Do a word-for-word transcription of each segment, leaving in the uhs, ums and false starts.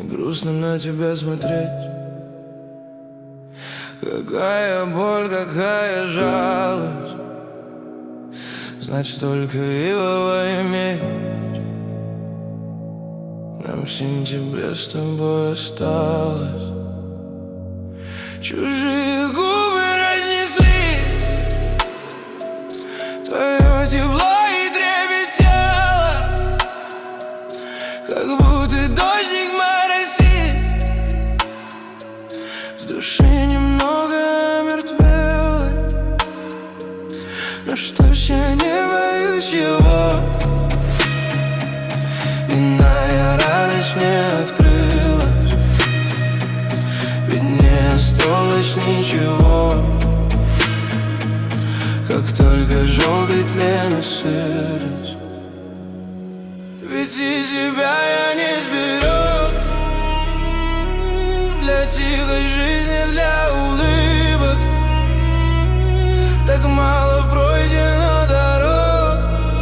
грустно на тебя смотреть. Какая боль, какая жалость, значит только ивовая медь. Нам в сентябре с тобой осталось. Чужие губы разнесли твое тепло и трепет тела, как будто дождик моросит. С души немного омертвело, но что ж я не боюсь его. Иная радость мне открылась, ведь не осталось ничего, как только желтый тлен и сырость. Ведь и себя я не сберег для тихой жизни, для улыбок. Так мало пройдено дорог,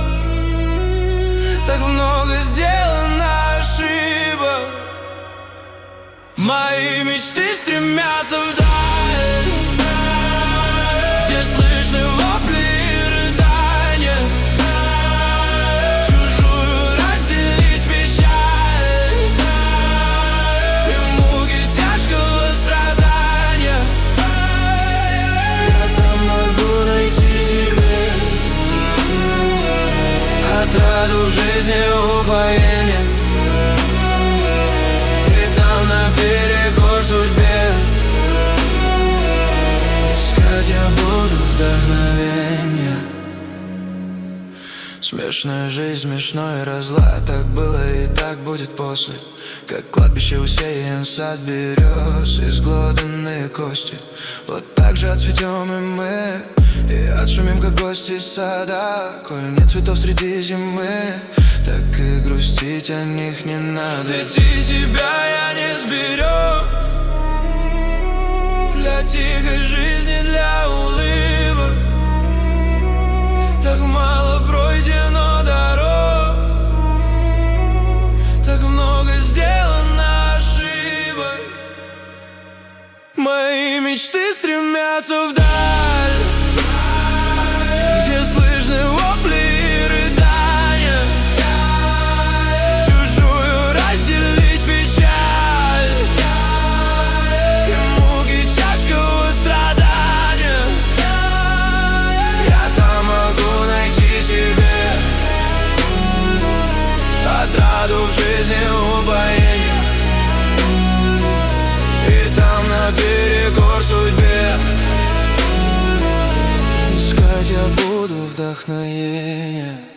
так много сделано ошибок. Мои мечты стремятся вдаль, где слышны вопли и рыдания. Чужую разделить печаль и муки тяжкого страдания. Я там могу найти себе отраду в жизни, упоение. Наперекор судьбе искать я буду вдохновение. Смешная жизнь, смешной разлад. Так было и так будет после. Как кладбище усеян сад берез, изглоданные кости. Вот так же отцветем и мы, и отшумим, как гости сада. Коль нет цветов среди зимы, так и грустить о них не надо. Ведь и себя я не сберег для тихой жизни, для улыбок. Так мало пройдено дорог, так много сделано ошибок. Мои мечты стремятся вдаль, где слышны вопли и рыдания. Чужую разделить печаль и муки тяжкого страдания. Я там могу найти себе отраду в жизни, упоение. И там наперекор судьбе искать я буду вдохновение.